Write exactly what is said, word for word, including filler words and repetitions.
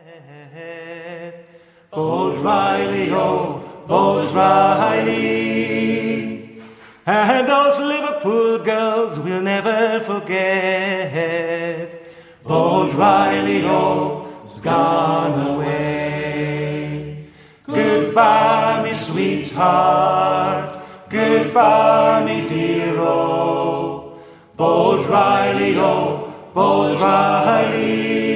Bold Riley, oh, Bold Riley. And those Liverpool girls we'll never forget. Bold Riley, oh, has gone away. Goodbye, me sweetheart. Goodbye, me dear, oh. Bold Riley, oh, Bold Riley.